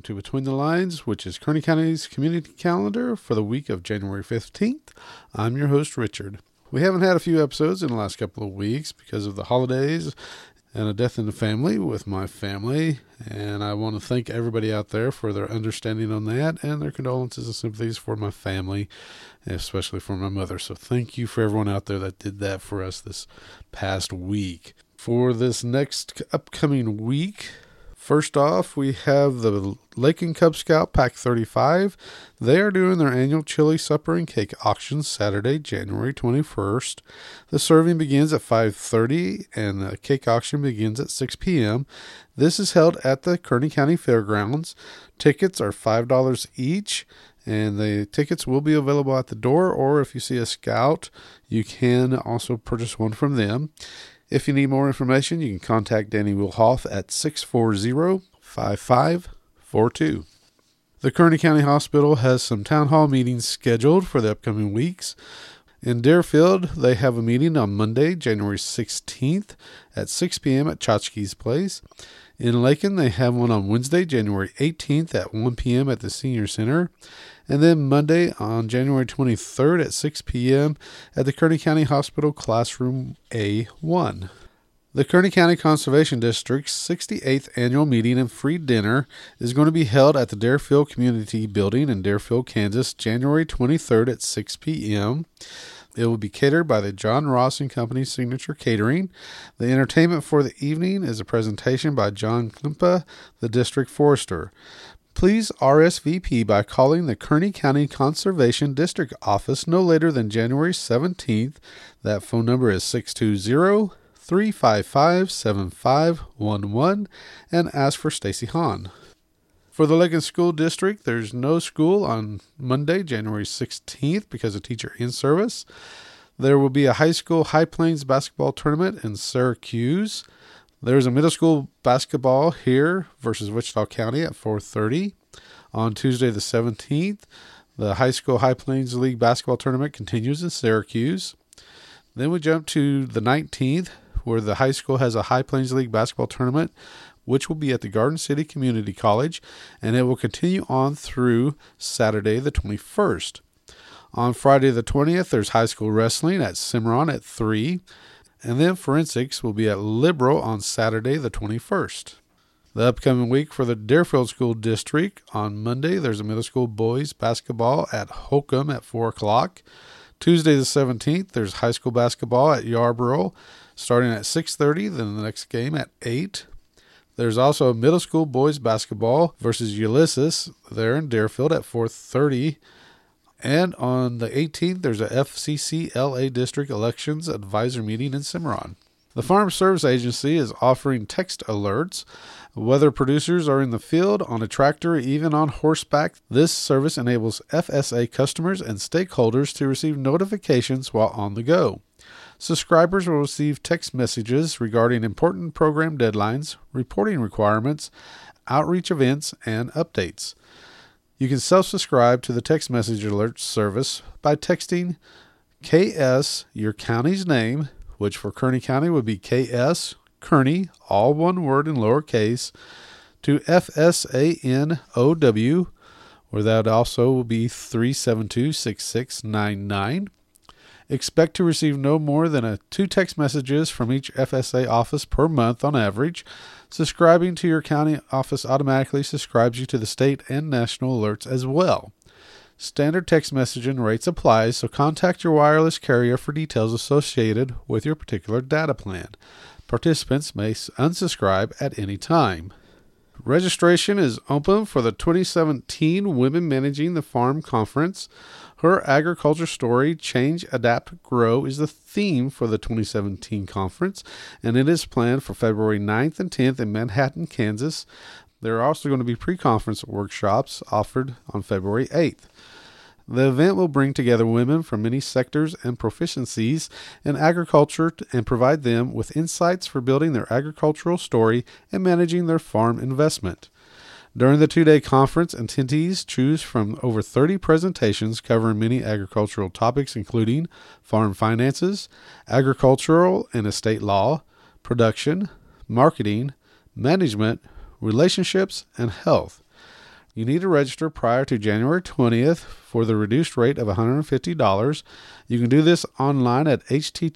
to Between the Lines, which is Kearney County's community calendar for the week of January 15th. I'm your host, Richard. We haven't had a few episodes in the last couple of weeks because of the holidays and a death in the family with my family, and I want to thank everybody out there for their understanding on that and their condolences and sympathies for my family, especially for my mother. So thank you for everyone out there that did that for us this past week. For this next upcoming week, first off, we have the Lakin Cub Scout Pack 35. They are doing their annual chili supper and cake auction Saturday, January 21st. The serving begins at 5:30 and the cake auction begins at 6 p.m. This is held at the Kearney County Fairgrounds. Tickets are $5 each, and the tickets will be available at the door, or if you see a scout, you can also purchase one from them. If you need more information, you can contact Danny Wilhoff at 640-5542. The Kearney County Hospital has some town hall meetings scheduled for the upcoming weeks. In Deerfield, they have a meeting on Monday, January 16th at 6 p.m. at Tchotchke's Place. In Lakin, they have one on Wednesday, January 18th at 1 p.m. at the Senior Center. And then Monday on January 23rd at 6 p.m. at the Kearney County Hospital Classroom A1. The Kearney County Conservation District's 68th annual meeting and free dinner is going to be held at the Deerfield Community Building in Deerfield, Kansas, January 23rd at 6 p.m. It will be catered by the John Ross & Company Signature Catering. The entertainment for the evening is a presentation by John Klimpa, the District Forester. Please RSVP by calling the Kearney County Conservation District office no later than January 17th. That phone number is 620-355-7511 and ask for Stacy Hahn. For the Lakin School District, there's no school on Monday, January 16th because of teacher in-service. There will be a high school High Plains basketball tournament in Syracuse. There's a middle school basketball here versus Wichita County at 4:30. On Tuesday the 17th, the high school High Plains League basketball tournament continues in Syracuse. Then we jump to the 19th, where the high school has a High Plains League basketball tournament, which will be at the Garden City Community College, and it will continue on through Saturday the 21st. On Friday the 20th, there's high school wrestling at Cimarron at 3. And then forensics will be at Liberal on Saturday the 21st. The upcoming week for the Deerfield School District, on Monday there's a middle school boys basketball at Holcomb at 4 o'clock. Tuesday the 17th there's high school basketball at Yarborough starting at 6:30, then the next game at 8. There's also a middle school boys basketball versus Ulysses there in Deerfield at 4:30. And on the 18th, there's a FCC LA District Elections Advisor meeting in Cimarron. The Farm Service Agency is offering text alerts. Whether producers are in the field, on a tractor, or even on horseback, this service enables FSA customers and stakeholders to receive notifications while on the go. Subscribers will receive text messages regarding important program deadlines, reporting requirements, outreach events, and updates. You can self-subscribe to the text message alert service by texting KS, your county's name, which for Kearney County would be KS, Kearney, all one word in lowercase, to FSANOW, where that also will be 372-6699. Expect to receive no more than 2 text messages from each FSA office per month on average. Subscribing to your county office automatically subscribes you to the state and national alerts as well. Standard text messaging rates apply, so contact your wireless carrier for details associated with your particular data plan. Participants may unsubscribe at any time. Registration is open for the 2017 Women Managing the Farm Conference. Her agriculture story, Change, Adapt, Grow, is the theme for the 2017 conference, and it is planned for February 9th and 10th in Manhattan, Kansas. There are also going to be pre-conference workshops offered on February 8th. The event will bring together women from many sectors and proficiencies in agriculture and provide them with insights for building their agricultural story and managing their farm investment. During the 2-day conference, attendees choose from over 30 presentations covering many agricultural topics, including farm finances, agricultural and estate law, production, marketing, management, relationships, and health. You need to register prior to January 20th for the reduced rate of $150. You can do this online at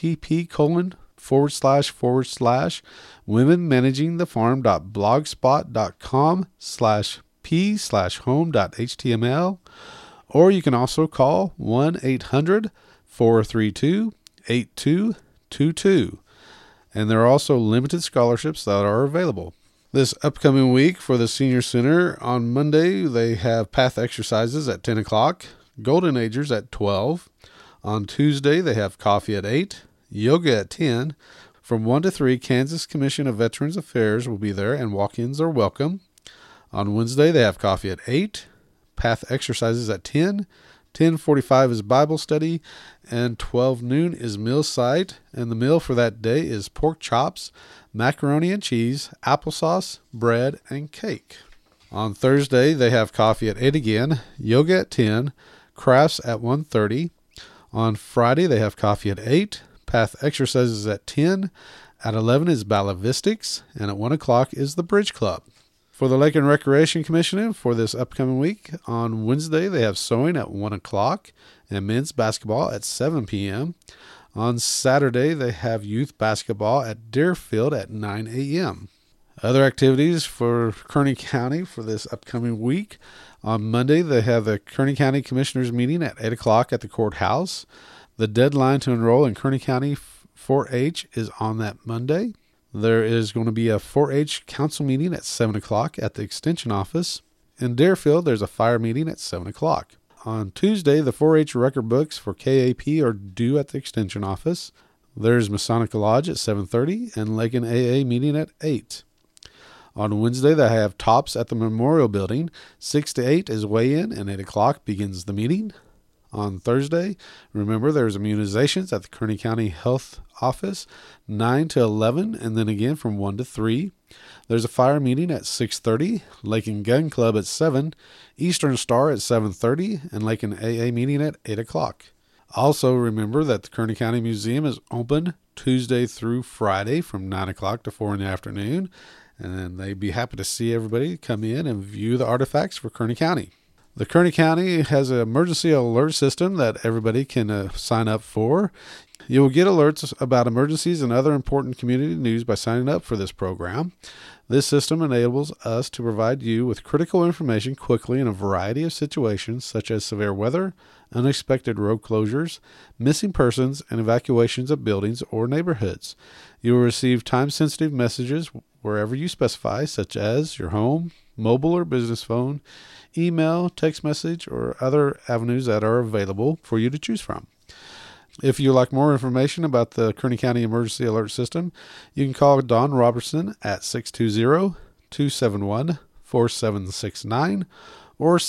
http://womenmanagingthefarm.blogspot.com/p/home.html, or you can also call 1-800-432-8222. And there are also limited scholarships that are available. This upcoming week for the Senior Center, on Monday, they have Path exercises at 10 o'clock, Golden Agers at 12. On Tuesday, they have coffee at 8, yoga at 10. From 1 to 3, Kansas Commission of Veterans Affairs will be there, and walk-ins are welcome. On Wednesday, they have coffee at 8, Path exercises at 10. 10:45 is Bible study, and 12 noon is meal site, and the meal for that day is pork chops, macaroni and cheese, applesauce, bread, and cake. On Thursday, they have coffee at 8 again, yoga at 10, crafts at 1:30. On Friday, they have coffee at 8, Path exercises at 10, at 11 is Ballavistics, and at 1 o'clock is the Bridge Club. For the Lake and Recreation Commission for this upcoming week, on Wednesday they have sewing at 1 o'clock and men's basketball at 7 p.m. On Saturday they have youth basketball at Deerfield at 9 a.m. Other activities for Kearney County for this upcoming week, on Monday they have the Kearney County Commissioners meeting at 8 o'clock at the courthouse. The deadline to enroll in Kearney County 4-H is on that Monday. There is going to be a 4-H council meeting at 7 o'clock at the extension office. In Deerfield, there's a fire meeting at 7 o'clock. On Tuesday, the 4-H record books for KAP are due at the extension office. There's Masonic Lodge at 7:30 and Lake and AA meeting at 8. On Wednesday, they have tops at the Memorial Building. 6 to 8 is weigh-in, and 8 o'clock begins the meeting. On Thursday, remember there's immunizations at the Kearney County Health Office, 9 to 11, and then again from 1 to 3. There's a fire meeting at 6:30, Lake and Gun Club at 7, Eastern Star at 7:30, and Lake and AA meeting at 8 o'clock. Also remember that the Kearney County Museum is open Tuesday through Friday from 9 o'clock to 4 in the afternoon, and then they'd be happy to see everybody come in and view the artifacts for Kearney County. The Kearney County has an emergency alert system that everybody can sign up for. You will get alerts about emergencies and other important community news by signing up for this program. This system enables us to provide you with critical information quickly in a variety of situations such as severe weather, unexpected road closures, missing persons, and evacuations of buildings or neighborhoods. You will receive time-sensitive messages wherever you specify, such as your home, mobile or business phone, email, text message, or other avenues that are available for you to choose from. If you'd like more information about the Kearney County Emergency Alert System, you can call Don Robertson at 620-271-4769 or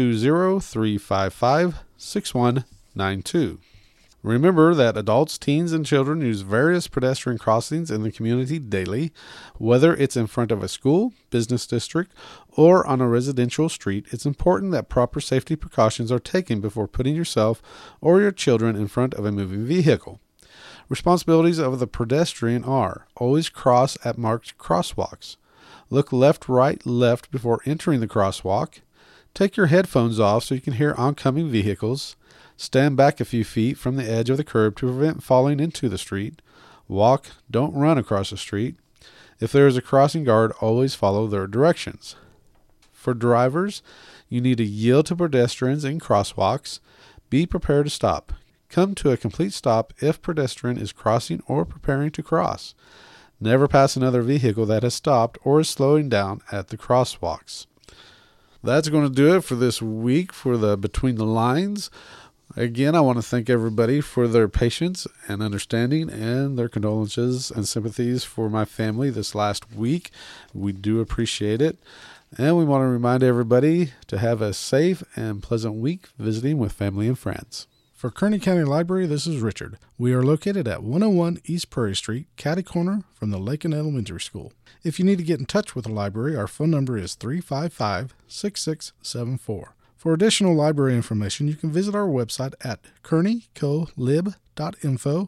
620-355-6192. Remember that adults, teens, and children use various pedestrian crossings in the community daily, whether it's in front of a school, business district, or on a residential street. It's important that proper safety precautions are taken before putting yourself or your children in front of a moving vehicle. Responsibilities of the pedestrian are: always cross at marked crosswalks. Look left, right, left before entering the crosswalk. Take your headphones off so you can hear oncoming vehicles. Stand back a few feet from the edge of the curb to prevent falling into the street. Walk, don't run across the street. If there is a crossing guard, always follow their directions. For drivers, you need to yield to pedestrians in crosswalks. Be prepared to stop. Come to a complete stop if pedestrian is crossing or preparing to cross. Never pass another vehicle that has stopped or is slowing down at the crosswalks. That's going to do it for this week for the Between the Lines. Again, I want to thank everybody for their patience and understanding and their condolences and sympathies for my family this last week. We do appreciate it. And we want to remind everybody to have a safe and pleasant week visiting with family and friends. For Kearney County Library, this is Richard. We are located at 101 East Prairie Street, catty corner from the Lakin Elementary School. If you need to get in touch with the library, our phone number is 355-6674. For additional library information, you can visit our website at kearneycolib.info,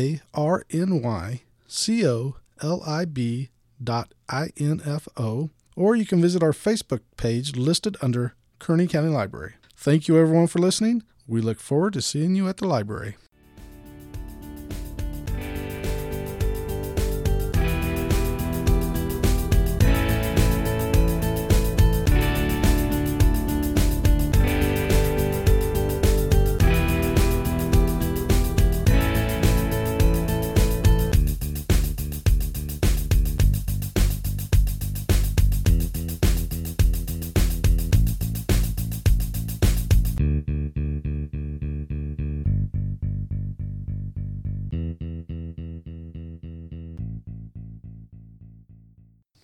KearnyColib.info, or you can visit our Facebook page listed under Kearney County Library. Thank you, everyone, for listening. We look forward to seeing you at the library.